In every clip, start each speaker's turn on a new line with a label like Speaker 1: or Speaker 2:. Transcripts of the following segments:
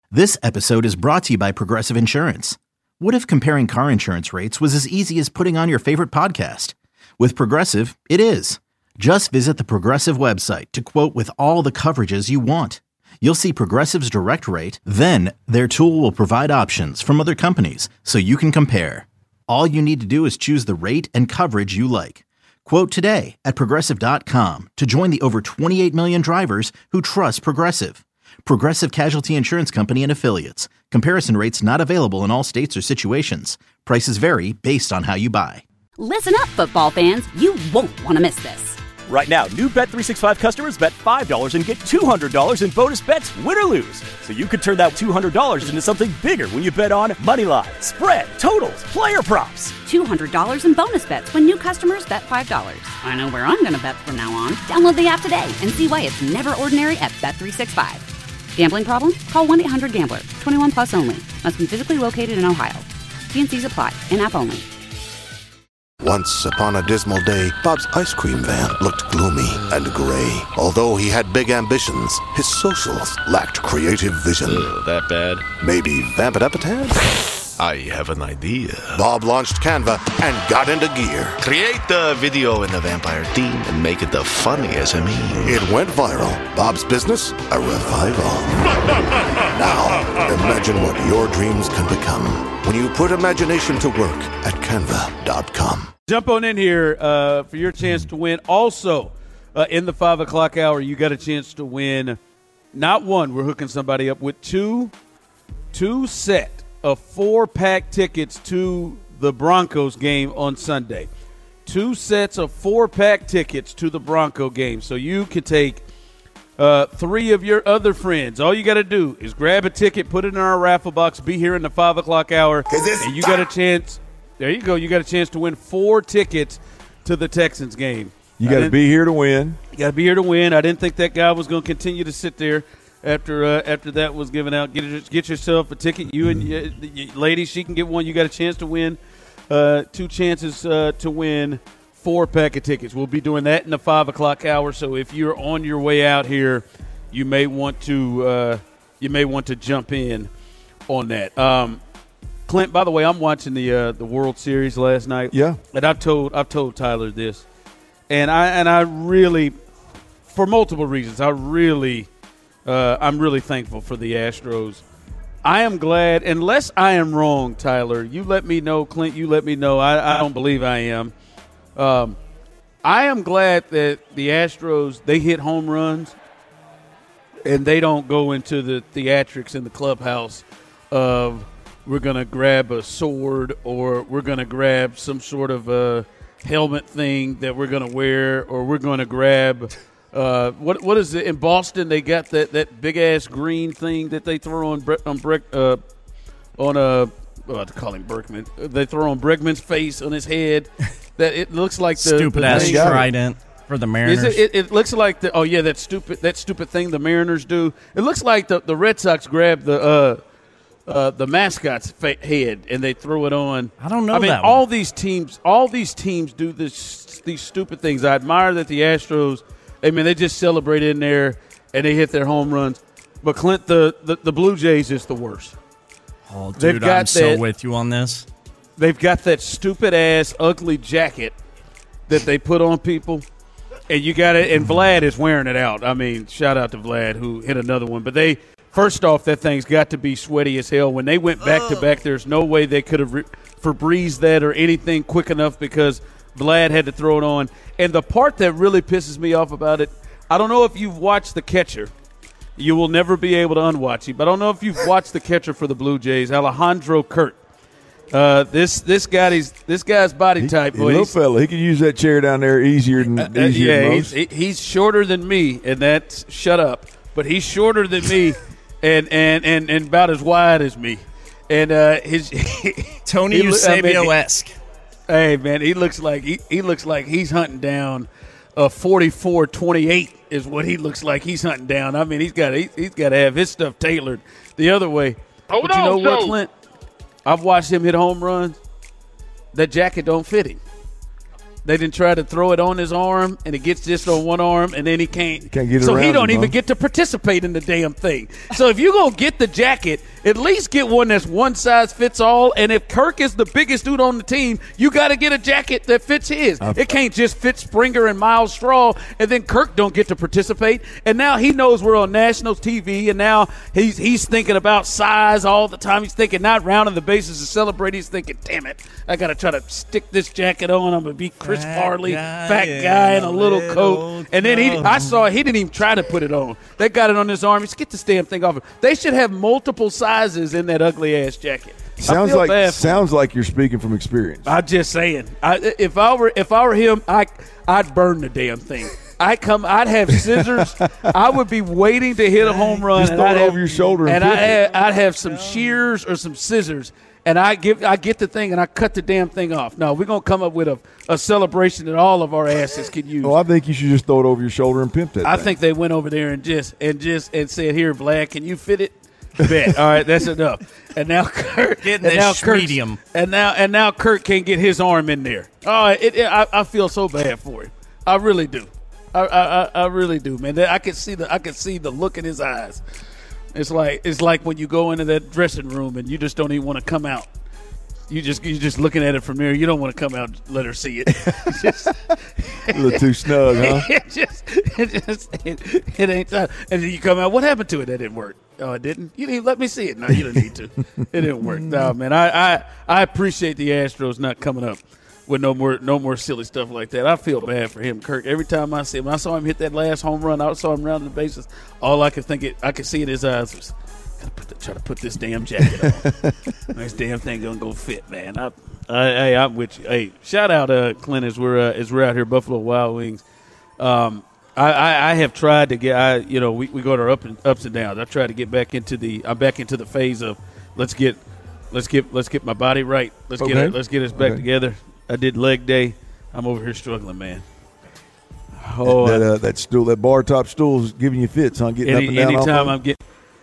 Speaker 1: This episode is brought to you by Progressive Insurance. What if comparing car insurance rates was as easy as putting on your favorite podcast? With Progressive, it is. Just visit the Progressive website to quote with all the coverages you want. You'll see Progressive's direct rate, then their tool will provide options from other companies so you can compare. All you need to do is choose the rate and coverage you like. Quote today at Progressive.com to join the over 28 million drivers who trust Progressive. Progressive Casualty Insurance Company and Affiliates. Comparison rates not available in all states or situations. Prices vary based on how you buy.
Speaker 2: Listen up, football fans. You won't want to miss this.
Speaker 3: Right now, new Bet365 customers bet $5 and get $200 in bonus bets, win or lose. So you could turn that $200 into something bigger when you bet on money line, spread, totals, player props.
Speaker 2: $200 in bonus bets when new customers bet $5. I know where I'm going to bet from now on. Download the app today and see why it's never ordinary at Bet365. Gambling problem? Call 1-800-GAMBLER. 21 plus only. Must be physically located in Ohio. T&Cs apply. In-app only.
Speaker 4: Once upon a dismal day, Bob's ice cream van looked gloomy and gray. Although he had big ambitions, his socials lacked creative vision.
Speaker 5: That bad?
Speaker 4: Maybe vamp it up a tad?
Speaker 5: I have an idea.
Speaker 4: Bob launched Canva and got into gear.
Speaker 5: Create the video in the vampire theme and make it the funniest SME.
Speaker 4: It went viral. Bob's business, a revival. Now, imagine what your dreams can become when you put imagination to work at Canva.com.
Speaker 6: Jump on in here for your chance to win. Also, in the 5 o'clock hour, you got a chance to win. Not one, we're hooking somebody up with two set of 4-pack tickets to the Broncos game on Sunday. 2 sets of 4-pack tickets to the Bronco game. So you can take 3 of your other friends. All you got to do is grab a ticket, put it in our raffle box, be here in the 5 o'clock hour, and you got a chance. There you go. You got a chance to win 4 tickets to the Texans game.
Speaker 7: You got to be here to win.
Speaker 6: You got to be here to win. I didn't think that guy was going to continue to sit there after that was given out. Get yourself a ticket. You and your lady, she can get one. You got a chance to win. 2 chances to win 4-pack of tickets. We'll be doing that in the 5 o'clock hour. So if you're on your way out here, you may want to jump in on that. Clint, by the way, I'm watching the World Series last night.
Speaker 7: Yeah,
Speaker 6: and I've told Tyler this, and I really, for multiple reasons, I'm really thankful for the Astros. I am glad, unless I am wrong, Tyler, you let me know, Clint, you let me know. I don't believe I am. I am glad that the Astros, they hit home runs and they don't go into the theatrics in the clubhouse of we're going to grab a sword or we're going to grab some sort of a helmet thing that we're going to wear, or we're going to grab what is it in Boston? They got that big ass green thing that they throw on to call him Berkman. They throw on Bregman's face on his head. That it looks like the
Speaker 8: stupid ass trident for the Mariners.
Speaker 6: It looks like that stupid thing the Mariners do. It looks like the Red Sox grab the mascot's head and they throw it on.
Speaker 8: I don't know.
Speaker 6: I mean,
Speaker 8: that
Speaker 6: all these teams do these stupid things. I admire that the Astros. I mean, they just celebrate in there and they hit their home runs. But Clint, the Blue Jays is the worst.
Speaker 8: Oh, dude, I'm so with you on this.
Speaker 6: They've got that stupid ass ugly jacket that they put on people, and you got it. And Vlad is wearing it out. I mean, shout out to Vlad who hit another one. But first off, that thing's got to be sweaty as hell. When they went back to back, there's no way they could have Febrezed that or anything quick enough because Vlad had to throw it on. And the part that really pisses me off about it, I don't know if you've watched The Catcher. You will never be able to unwatch him. But I don't know if you've watched The Catcher for the Blue Jays, Alejandro Kirk. This guy's body type.
Speaker 7: He's a little fella. He can use that chair down there easier than most.
Speaker 6: He's shorter than me, and that's shut up. But he's shorter than me, and about as wide as me. And his
Speaker 8: Tony Eusebio-esque.
Speaker 6: Hey man, he looks like he's hunting down a 44-28 is what he looks like he's hunting down. I mean, he's got to have his stuff tailored the other way. But you know what, Clint? I've watched him hit home runs. That jacket don't fit him. They didn't try to throw it on his arm, and it gets just on one arm, and then he can't
Speaker 7: get it
Speaker 6: so
Speaker 7: around
Speaker 6: he don't
Speaker 7: him,
Speaker 6: even get to participate in the damn thing. So if you're going to get the jacket, at least get one that's one size fits all. And if Kirk is the biggest dude on the team, you got to get a jacket that fits his. It can't just fit Springer and Miles Straw, and then Kirk don't get to participate. And now he knows we're on national TV, and now he's thinking about size all the time. He's thinking not rounding the bases to celebrate. He's thinking, damn it, I got to try to stick this jacket on. I'm going to be Chris Farley, fat guy in a little coat. And then I saw he didn't even try to put it on. They got it on his arm. Just get this damn thing off him. They should have multiple sizes in that ugly-ass jacket.
Speaker 7: Sounds like you're speaking from experience.
Speaker 6: I'm just saying. If I were him, I'd burn the damn thing. I'd have scissors. I would be waiting to hit a home run.
Speaker 7: Just throw it over your shoulder. And
Speaker 6: I'd have some shears or some scissors. And I get the thing and I cut the damn thing off. No, we're going to come up with a celebration that all of our asses could use.
Speaker 7: Well, I think you should just throw it over your shoulder and pimp that
Speaker 6: I think they went over there and said, here, Vlad, can you fit it? Bet. All right, that's enough. And now Kirk
Speaker 8: medium.
Speaker 6: And now Kirk can't get his arm in there. Oh, I feel so bad for him. I really do. I really do, man. I could see the look in his eyes. It's like when you go into that dressing room and you just don't even want to come out. You're just looking at it from there. You don't want to come out and let her see it.
Speaker 7: A little too snug, huh?
Speaker 6: It ain't time. And then you come out. What happened to it? That didn't work. Oh, it didn't? You didn't even let me see it. No, you didn't need to. It didn't work. No, man. I appreciate the Astros not coming up with no more silly stuff like that. I feel bad for him, Kirk. Every time I see him, I saw him hit that last home run. I saw him rounding the bases. All I could see in his eyes was, try to put this damn jacket on. This damn thing gonna go fit, man. I'm with you. Hey, shout out Clint as we're out here, Buffalo Wild Wings. I have tried to get. We go to our ups and downs. I tried to get back into the phase of let's get my body right. Let's get us back together. I did leg day. I'm over here struggling, man.
Speaker 7: Oh, that bar top stool is giving you fits, huh? Getting up and down.
Speaker 6: Anytime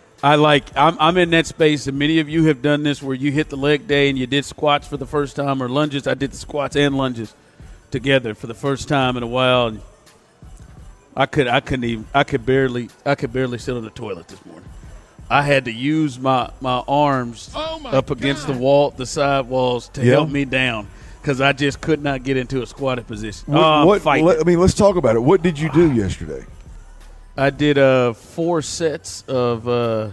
Speaker 6: I'm in that space, and many of you have done this where you hit the leg day and you did squats for the first time or lunges. I did the squats and lunges together for the first time in a while. And I could barely sit on the toilet this morning. I had to use my arms up against the side walls to help me down. Because I just could not get into a squatted position.
Speaker 7: Let's talk about it. What did you do yesterday?
Speaker 6: I did 4 sets of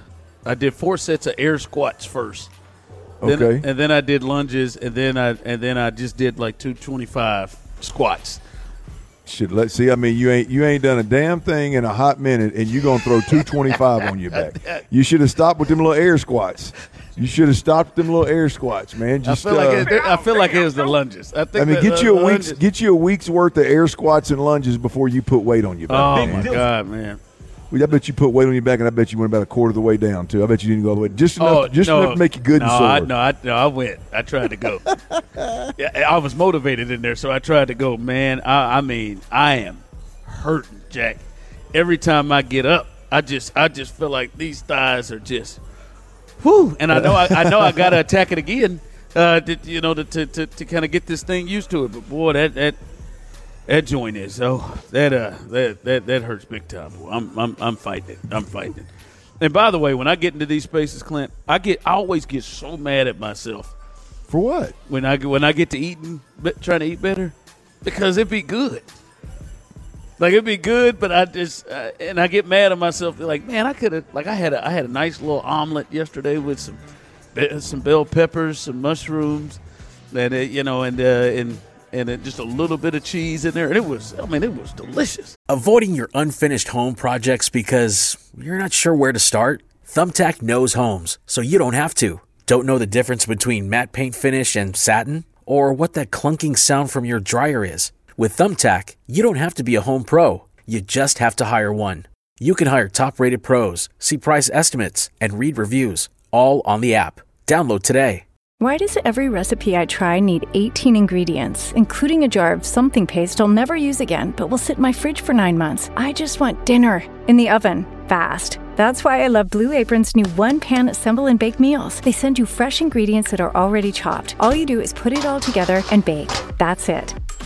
Speaker 6: air squats first.
Speaker 7: Okay.
Speaker 6: And then I did lunges, and then I just did like 225 squats.
Speaker 7: Let's see. I mean, you ain't done a damn thing in a hot minute, and you're gonna throw 225 on your back. You should have stopped with them little air squats. You should have stopped them little air squats, man.
Speaker 6: I feel like it was the lunges.
Speaker 7: Get you a week's worth of air squats and lunges before you put weight on your back.
Speaker 6: Oh my God, man!
Speaker 7: I bet you put weight on your back, and I bet you went about a quarter of the way down too. I bet you didn't go all the way, just enough to make you good and sore.
Speaker 6: I went. I tried to go. I was motivated in there, so I tried to go. Man, I am hurting, Jack. Every time I get up, I just feel like these thighs are just. Whew, and I know I got to attack it again, to kind of get this thing used to it. But boy, that joint is that hurts big time. I'm fighting it. I'm fighting it. And by the way, when I get into these spaces, Clint, I always get so mad at myself.
Speaker 7: For what?
Speaker 6: When I get to trying to eat better, because it'd be good. Like, it'd be good, but I just and I get mad at myself. Like, man, I could have. Like, I had a nice little omelet yesterday with some bell peppers, some mushrooms, and just a little bit of cheese in there, and it was delicious.
Speaker 9: Avoiding your unfinished home projects because you're not sure where to start? Thumbtack knows homes, so you don't have to. Don't know the difference between matte paint finish and satin, or what that clunking sound from your dryer is? With Thumbtack, you don't have to be a home pro. You just have to hire one. You can hire top-rated pros, see price estimates, and read reviews, all on the app. Download today.
Speaker 10: Why does every recipe I try need 18 ingredients, including a jar of something paste I'll never use again, but will sit in my fridge for 9 months? I just want dinner in the oven, fast. That's why I love Blue Apron's new one-pan assemble and bake meals. They send you fresh ingredients that are already chopped. All you do is put it all together and bake. That's it.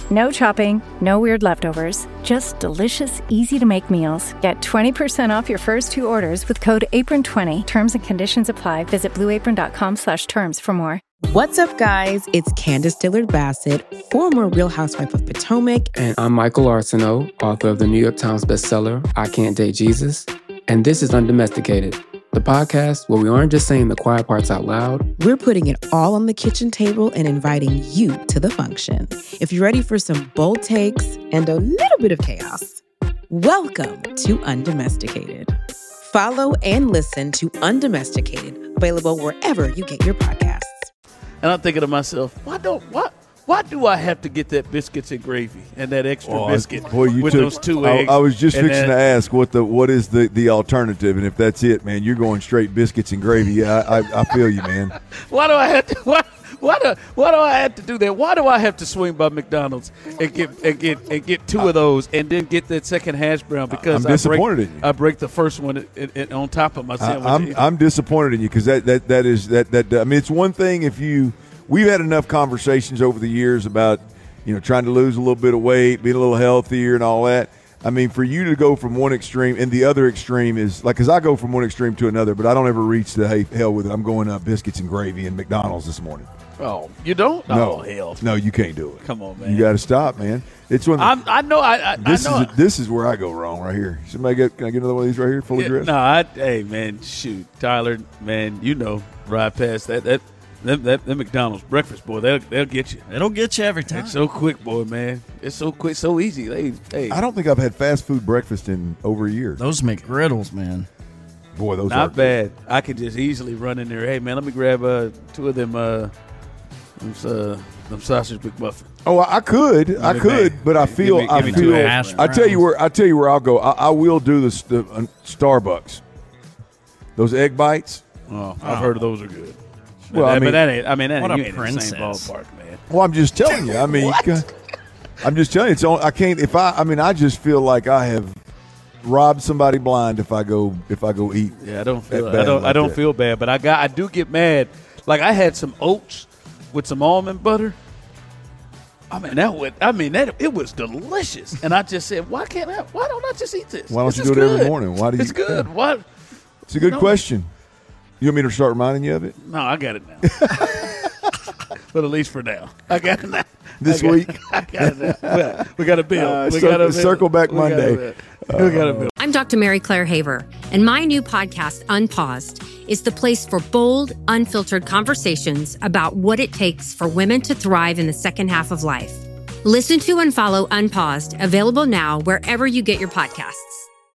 Speaker 10: No chopping, no weird leftovers, just delicious, easy-to-make meals. Get 20% off your first 2 orders with code APRON20. Terms and conditions apply. Visit blueapron.com/terms for more.
Speaker 11: What's up, guys? It's Candace Dillard-Bassett, former Real Housewife of Potomac.
Speaker 12: And I'm Michael Arsenault, author of the New York Times bestseller, I Can't Date Jesus. And this is Undomesticated, the podcast where we aren't just saying the quiet parts out loud.
Speaker 11: We're putting it all on the kitchen table and inviting you to the function. If you're ready for some bold takes and a little bit of chaos, welcome to Undomesticated. Follow and listen to Undomesticated, available wherever you get your podcasts.
Speaker 6: And I'm thinking to myself, why do I have to get that biscuits and gravy and that extra biscuit with those 2 eggs?
Speaker 7: I was just fixing to ask what is the alternative, and if that's it, man, you're going straight biscuits and gravy. Yeah, I feel you, man.
Speaker 6: Why do I have to? Why do I have to do that? Why do I have to swing by McDonald's and get 2 of those and then get that second hash brown? Because
Speaker 7: I'm disappointed in you.
Speaker 6: I break the first one on top of my sandwich.
Speaker 7: I'm disappointed in you because that is. I mean, it's one thing if you. We've had enough conversations over the years about, trying to lose a little bit of weight, being a little healthier and all that. I mean, for you to go from one extreme and the other extreme is like, because I go from one extreme to another, but I don't ever reach the hell with it. I'm going up biscuits and gravy and McDonald's this morning.
Speaker 6: Oh, you don't?
Speaker 7: No,
Speaker 6: oh, hell.
Speaker 7: No, you can't do it.
Speaker 6: Come on, man.
Speaker 7: You got to stop, man. It's when
Speaker 6: I know.
Speaker 7: This is where I go wrong right here. Can I get another one of these right here, fully dressed?
Speaker 6: No, hey man, shoot, Tyler, man, right past that. That McDonald's breakfast, boy, they'll get you.
Speaker 8: It'll get you every time.
Speaker 6: It's so quick, boy, man. It's so quick, so easy. Hey.
Speaker 7: I don't think I've had fast food breakfast in over a year.
Speaker 8: Those McGriddles, man.
Speaker 7: Boy, those
Speaker 6: not
Speaker 7: are
Speaker 6: bad. I could just easily run in there. Hey, man, let me grab 2 of them sausage McMuffin.
Speaker 7: Oh, I could, but I feel. I tell you where I'll go. I will do the Starbucks. Those egg bites.
Speaker 6: Oh, I've heard of those are good.
Speaker 7: Well,
Speaker 6: but that ain't. I mean, that
Speaker 8: what
Speaker 6: ain't,
Speaker 8: a
Speaker 6: you ain't in the same ballpark, man.
Speaker 7: Well, I'm just telling you. I mean, I'm just telling you. It's only, I can't. I just feel like I have robbed somebody blind if I go eat.
Speaker 6: Yeah, I don't feel bad, but I do get mad. Like I had some oats with some almond butter. It was delicious, and I just said, why don't I just eat this?
Speaker 7: Why don't you do it every morning? Why do you?
Speaker 6: It's good.
Speaker 7: Yeah.
Speaker 6: What?
Speaker 7: It's a good question. You want me to start reminding you of it?
Speaker 6: No, I got it now. But at least for now, I got it now.
Speaker 7: This week,
Speaker 6: I got it now. We got a bill.
Speaker 7: Circle back Monday.
Speaker 6: We got a bill.
Speaker 13: I'm Dr. Mary Claire Haver, and my new podcast, Unpaused, is the place for bold, unfiltered conversations about what it takes for women to thrive in the second half of life. Listen to and follow Unpaused, available now wherever you get your podcasts.